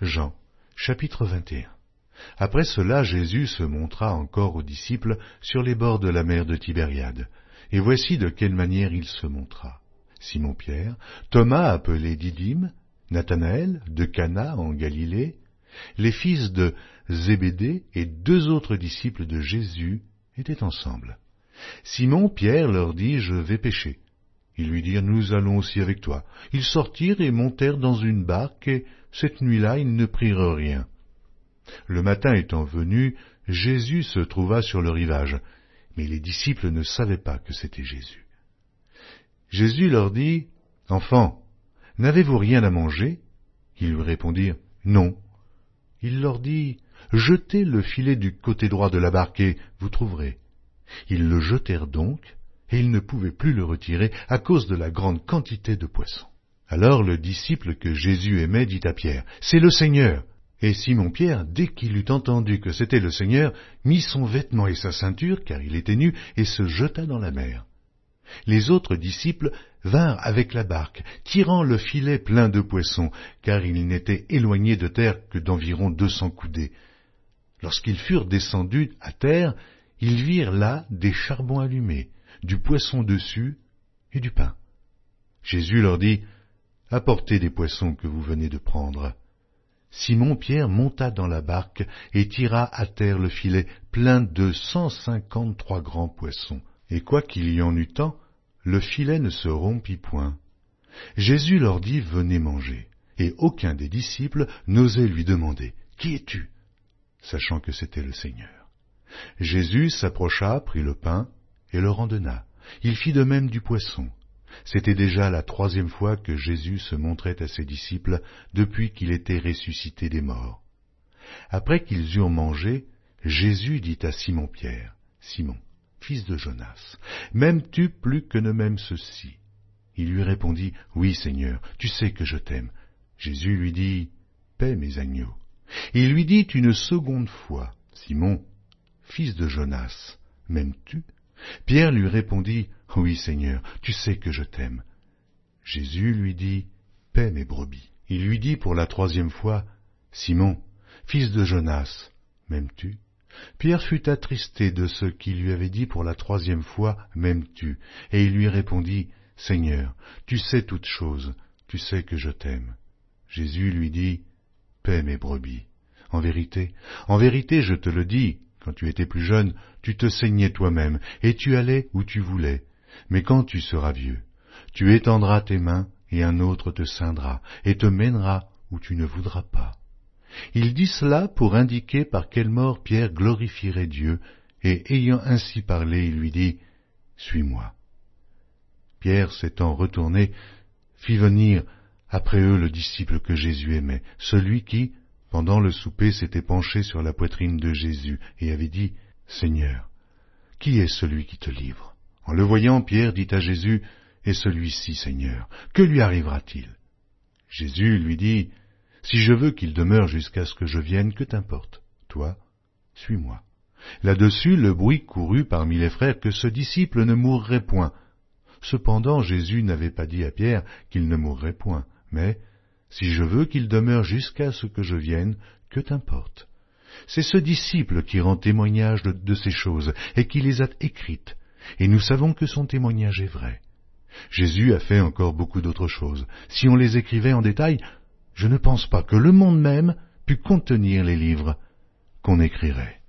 Jean, chapitre 21. Après cela, Jésus se montra encore aux disciples sur les bords de la mer de Tibériade. Et voici de quelle manière il se montra. Simon-Pierre, Thomas appelé Didyme, Nathanaël de Cana en Galilée, les fils de Zébédée et 2 autres disciples de Jésus étaient ensemble. Simon-Pierre leur dit « Je vais pêcher ». Ils lui dirent « Nous allons aussi avec toi ». Ils sortirent et montèrent dans une barque, et cette nuit-là ils ne prirent rien. Le matin étant venu, Jésus se trouva sur le rivage, mais les disciples ne savaient pas que c'était Jésus. Jésus leur dit « Enfants, n'avez-vous rien à manger ?» Ils lui répondirent « Non ». Il leur dit « Jetez le filet du côté droit de la barque et vous trouverez. » Ils le jetèrent donc, et ils ne pouvaient plus le retirer à cause de la grande quantité de poissons. Alors le disciple que Jésus aimait dit à Pierre « C'est le Seigneur !» Et Simon-Pierre, dès qu'il eut entendu que c'était le Seigneur, mit son vêtement et sa ceinture, car il était nu, et se jeta dans la mer. Les autres disciples vinrent avec la barque, tirant le filet plein de poissons, car ils n'étaient éloignés de terre que d'environ 200 coudées. Lorsqu'ils furent descendus à terre, ils virent là des charbons allumés, du poisson dessus et du pain. Jésus leur dit « Apportez des poissons que vous venez de prendre. » Simon-Pierre monta dans la barque et tira à terre le filet plein de 153 grands poissons. Et quoiqu'il y en eût tant, le filet ne se rompit point. Jésus leur dit « Venez manger ». Et aucun des disciples n'osait lui demander « Qui es-tu » sachant que c'était le Seigneur. Jésus s'approcha, prit le pain et leur en donna. Il fit de même du poisson. C'était déjà la 3e fois que Jésus se montrait à ses disciples depuis qu'il était ressuscité des morts. Après qu'ils eurent mangé, Jésus dit à Simon-Pierre, « Simon, fils de Jonas, m'aimes-tu plus que ne m'aime ceux-ci » Il lui répondit, « Oui, Seigneur, tu sais que je t'aime. » Jésus lui dit, « Paie mes agneaux. » Il lui dit une seconde fois, « Simon, fils de Jonas, m'aimes-tu » Pierre lui répondit, « Oui, Seigneur, tu sais que je t'aime. » Jésus lui dit, « Paie mes brebis. » Il lui dit pour la 3e fois, « Simon, fils de Jonas, m'aimes-tu » Pierre fut attristé de ce qu'il lui avait dit pour la 3e fois, « M'aimes-tu » Et il lui répondit, « Seigneur, tu sais toutes choses, tu sais que je t'aime. » Jésus lui dit, « Paie mes brebis. En vérité, je te le dis, quand tu étais plus jeune, tu te saignais toi-même, et tu allais où tu voulais. Mais quand tu seras vieux, tu étendras tes mains, et un autre te ceindra, et te mènera où tu ne voudras pas. » Il dit cela pour indiquer par quelle mort Pierre glorifierait Dieu, et ayant ainsi parlé, il lui dit, « Suis-moi. » Pierre, s'étant retourné, fit venir après eux le disciple que Jésus aimait, celui qui, pendant le souper, s'était penché sur la poitrine de Jésus et avait dit, « Seigneur, qui est celui qui te livre ?» En le voyant, Pierre dit à Jésus, « Et celui-ci, Seigneur, que lui arrivera-t-il » Jésus lui dit, « Si je veux qu'il demeure jusqu'à ce que je vienne, que t'importe? Toi, suis-moi. » Là-dessus, le bruit courut parmi les frères que ce disciple ne mourrait point. Cependant, Jésus n'avait pas dit à Pierre qu'il ne mourrait point, mais « Si je veux qu'il demeure jusqu'à ce que je vienne, que t'importe ?» C'est ce disciple qui rend témoignage de ces choses et qui les a écrites, et nous savons que son témoignage est vrai. Jésus a fait encore beaucoup d'autres choses. Si on les écrivait en détail, je ne pense pas que le monde même pût contenir les livres qu'on écrirait.